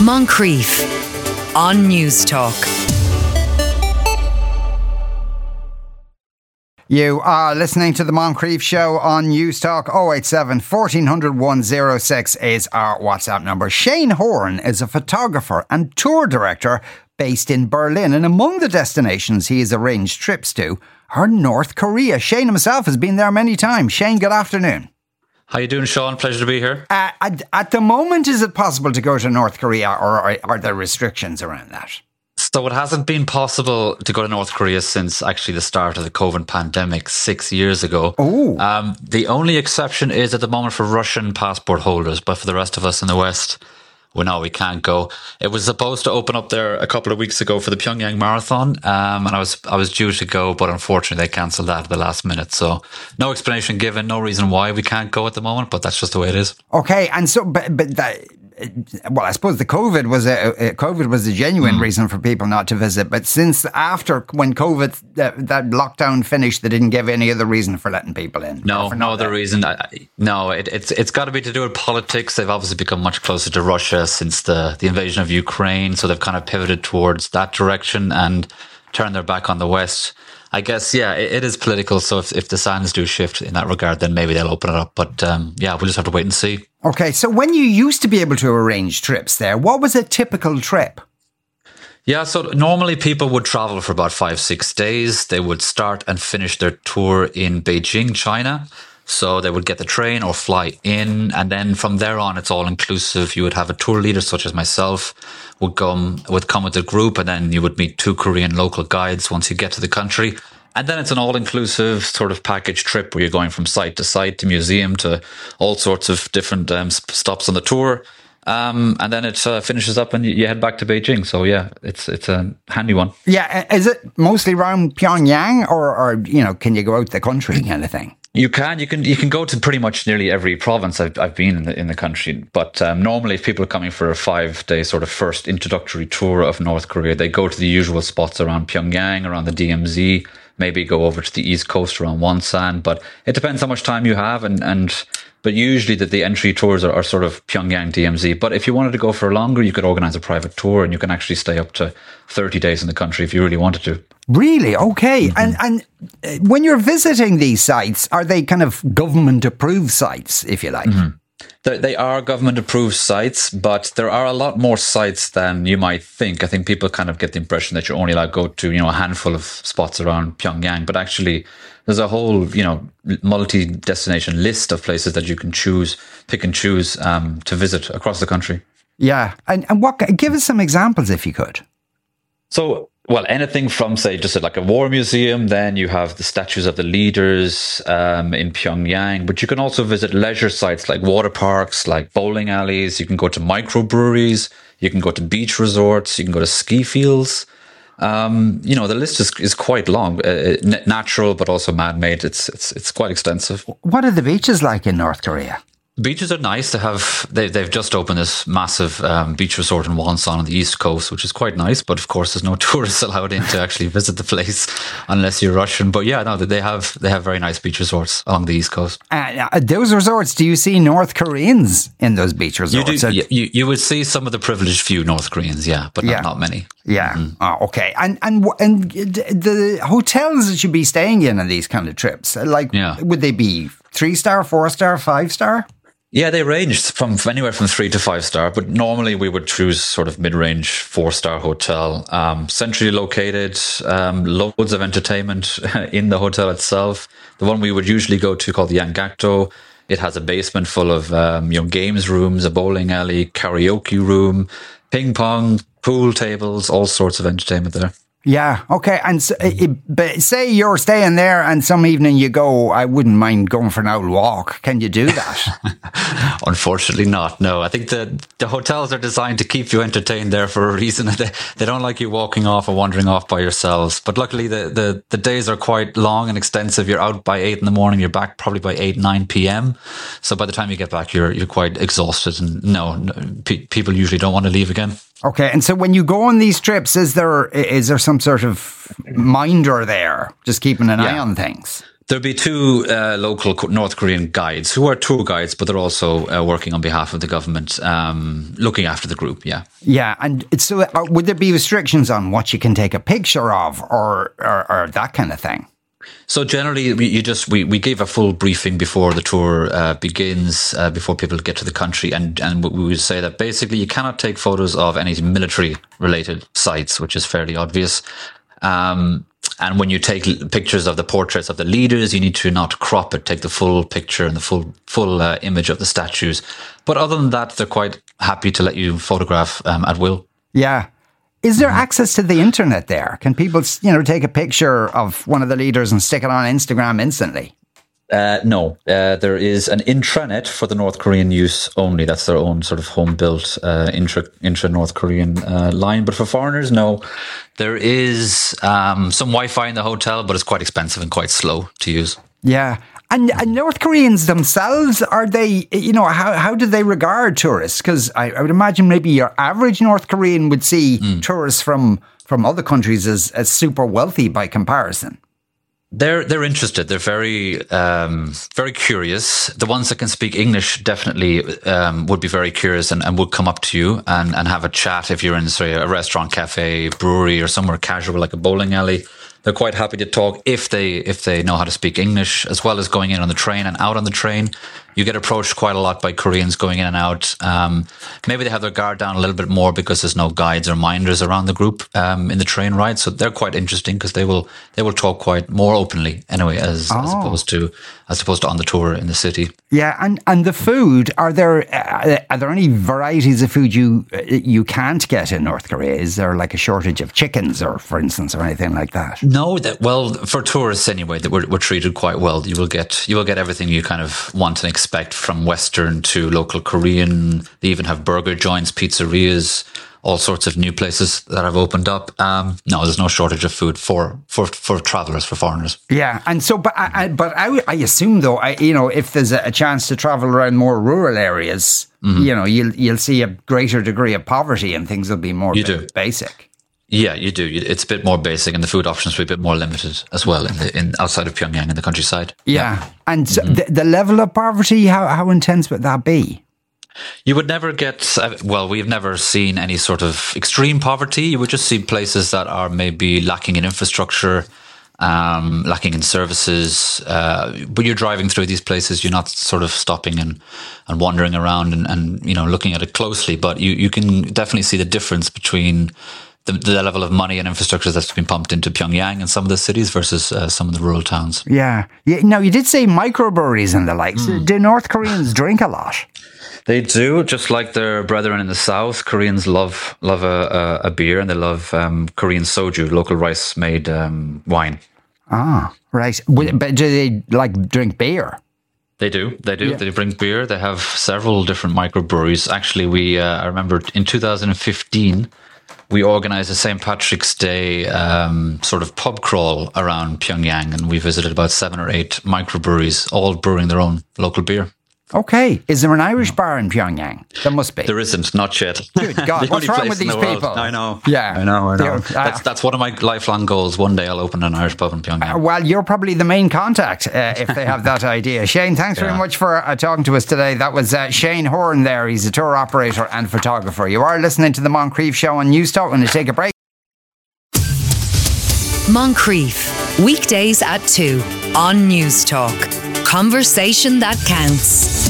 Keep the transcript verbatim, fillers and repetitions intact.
Moncrief on News Talk. You are listening to the Moncrief Show on News Talk. oh eight seven, fourteen hundred, one oh six is our WhatsApp number. Shane Horn is a photographer and tour director based in Berlin, and among the destinations he has arranged trips to are North Korea. Shane himself has been there many times. Shane, good afternoon. How you doing, Sean? Pleasure to be here. Uh, at, at the moment, is it possible to go to North Korea, or are, are there restrictions around that? So it hasn't been possible to go to North Korea since actually the start of the COVID pandemic six years ago. Oh. Um, the only exception is at the moment for Russian passport holders, but for the rest of us in the West, we know we can't go. It was supposed to open up there a couple of weeks ago for the Pyongyang Marathon, um, and I was I was due to go, but unfortunately they cancelled that at the last minute. So no explanation given, no reason why we can't go at the moment, but that's just the way it is. Okay, and so, but, but that... Well, I suppose the COVID was a COVID was a genuine mm. reason for people not to visit. But since after when COVID uh, that lockdown finished, they didn't give any other reason for letting people in. No, no other reason. No, it, it's it's got to be to do with politics. They've obviously become much closer to Russia since the the invasion of Ukraine, so they've kind of pivoted towards that direction and turned their back on the West. I guess, yeah, it, it is political. So if, if the sands do shift in that regard, then maybe they'll open it up. But um, yeah, we'll just have to wait and see. Okay, so when you used to be able to arrange trips there, what was a typical trip? Yeah, so normally people would travel for about five, six days. They would start and finish their tour in Beijing, China. So they would get the train or fly in, and then from there on, it's all inclusive. You would have a tour leader, such as myself, would come would come with the group, and then you would meet two Korean local guides once you get to the country. And then it's an all-inclusive sort of package trip where you're going from site to site to museum to all sorts of different um, stops on the tour. Um, and then it uh, finishes up and you, you head back to Beijing. So, yeah, it's it's a handy one. Yeah. Is it mostly around Pyongyang or, or, you know, can you go out the country kind of thing? You can, you can, you can go to pretty much nearly every province I've, I've been in the in the country. But um, normally, if people are coming for a five-day sort of first introductory tour of North Korea, they go to the usual spots around Pyongyang, around the D M Z, maybe go over to the East Coast around Wonsan. But it depends how much time you have, and and but usually the, the entry tours are, are sort of Pyongyang, D M Z. But if you wanted to go for longer, you could organize a private tour, and you can actually stay up to thirty days in the country if you really wanted to. Really? Okay. Mm-hmm. And and when you're visiting these sites, are they kind of government-approved sites, if you like? Mm-hmm. They, they are government-approved sites, but there are a lot more sites than you might think. I think people kind of get the impression that you're only allowed to go to, you know, a handful of spots around Pyongyang, but actually there's a whole, you know, multi-destination list of places that you can choose, pick and choose um, to visit across the country. Yeah. And, and what, give us some examples if you could. So, well, anything from, say, just like a war museum, then you have the statues of the leaders um, in Pyongyang, but you can also visit leisure sites like water parks, like bowling alleys. You can go to microbreweries, you can go to beach resorts, you can go to ski fields. Um, you know, the list is is quite long, uh, natural, but also man-made. It's, it's, it's quite extensive. What are the beaches like in North Korea? Beaches are nice. They have they they've just opened this massive um, beach resort in Wonsan on the east coast, which is quite nice. But of course, there's no tourists allowed in to actually visit the place unless you're Russian. But yeah, no, they have they have very nice beach resorts along the east coast. Uh, those resorts, do you see North Koreans in those beach resorts? You do. You, you would see some of the privileged few North Koreans, yeah, but not, yeah. not many. Yeah. Mm-hmm. Oh, okay. And and and the hotels that you'd be staying in on these kind of trips, like, yeah. would they be three star, four star, five star? Yeah, they range from anywhere from three to five star, but normally we would choose sort of mid-range four-star hotel, um, centrally located, um, loads of entertainment in the hotel itself. The one we would usually go to called the Yangakdo, it has a basement full of um, you know, games rooms, a bowling alley, karaoke room, ping pong, pool tables, all sorts of entertainment there. Yeah, okay. And so, but say you're staying there and some evening you go, I wouldn't mind going for an old walk. Can you do that? Unfortunately not, no. I think the the hotels are designed to keep you entertained there for a reason. They, they don't like you walking off or wandering off by yourselves. But luckily the, the, the days are quite long and extensive. You're out by eight in the morning, you're back probably by eight, nine p.m. So by the time you get back, you're you're quite exhausted. And no, no pe- people usually don't want to leave again. Okay, and so when you go on these trips, is there is there some sort of minder there, just keeping an yeah. eye on things? There'll be two uh, local North Korean guides who are tour guides, but they're also uh, working on behalf of the government, um, looking after the group. Yeah. Yeah. And so uh, would there be restrictions on what you can take a picture of or, or, or that kind of thing? So generally, we, you just we, we gave a full briefing before the tour uh, begins, uh, before people get to the country, and and we would say that basically you cannot take photos of any military-related sites, which is fairly obvious. Um, and when you take pictures of the portraits of the leaders, you need to not crop it, take the full picture and the full full uh, image of the statues. But other than that, they're quite happy to let you photograph um, at will. Yeah. Is there access to the internet there? Can people, you know, take a picture of one of the leaders and stick it on Instagram instantly? Uh, no, uh, there is an intranet for the North Korean use only. That's their own sort of home-built uh, intra, intra North Korean uh, line. But for foreigners, no. There is um, some Wi-Fi in the hotel, but it's quite expensive and quite slow to use. Yeah. And, and North Koreans themselves, are they, you know, how, how do they regard tourists? Because I, I would imagine maybe your average North Korean would see mm. tourists from, from other countries as, as super wealthy by comparison. They're they're interested. They're very um, very curious. The ones that can speak English definitely um, would be very curious and, and would come up to you and, and have a chat if you're in, say, a restaurant, cafe, brewery, or somewhere casual like a bowling alley. They're quite happy to talk if they if they know how to speak English, as well as going in on the train and out on the train. You get approached quite a lot by Koreans going in and out. Um, maybe they have their guard down a little bit more because there's no guides or minders around the group um, in the train ride. So they're quite interesting because they will they will talk quite more openly anyway, as, oh. as opposed to as opposed to on the tour in the city. Yeah, and, and the food, are there uh, are there any varieties of food you uh, you can't get in North Korea? Is there like a shortage of chickens, or for instance, or anything like that? No, that well for tourists anyway, that we're, we're treated quite well. You will get you will get everything you kind of want and expect, from Western to local Korean. They even have burger joints, pizzerias, all sorts of new places that have opened up. Um, no, there's no shortage of food for for, for travellers, for foreigners. Yeah, and so, but I, but I, I assume though, I, you know, if there's a chance to travel around more rural areas, mm-hmm. you know, you'll you'll see a greater degree of poverty and things will be more you do. basic. Yeah, you do. It's a bit more basic, and the food options will be a bit more limited as well in the in outside of Pyongyang in the countryside. Yeah, yeah. and so mm-hmm. the, the level of poverty, how how intense would that be? You would never get, well, we've never seen any sort of extreme poverty. You would just see places that are maybe lacking in infrastructure, um, lacking in services. Uh, but you're driving through these places, you're not sort of stopping and, and wandering around and, and, you know, looking at it closely. But you, you can definitely see the difference between the, the level of money and infrastructure that's been pumped into Pyongyang and some of the cities versus uh, some of the rural towns. Yeah. yeah. Now, you did say microbreweries and the likes. Mm. Do North Koreans drink a lot? They do, just like their brethren in the south. Koreans love love a, a, a beer, and they love um, Korean soju, local rice-made um, wine. Ah, right. But do they like drink beer? They do. They do. Yeah. They drink beer. They have several different microbreweries. Actually, we uh, I remember in two thousand fifteen, we organized a Saint Patrick's Day um, sort of pub crawl around Pyongyang, and we visited about seven or eight microbreweries, all brewing their own local beer. Okay. Is there an Irish bar in Pyongyang? There must be. There isn't, not yet. Good God, what's wrong with these people? I know. Yeah. I know, I know. Uh, that's, that's one of my lifelong goals. One day I'll open an Irish pub in Pyongyang. Uh, well, you're probably the main contact uh, if they have that idea. Shane, thanks yeah. very much for uh, talking to us today. That was uh, Shane Horan there. He's a tour operator and photographer. You are listening to the Moncrief Show on Newstalk. We're going to take a break. Moncrief, weekdays at two on Newstalk. Conversation that counts.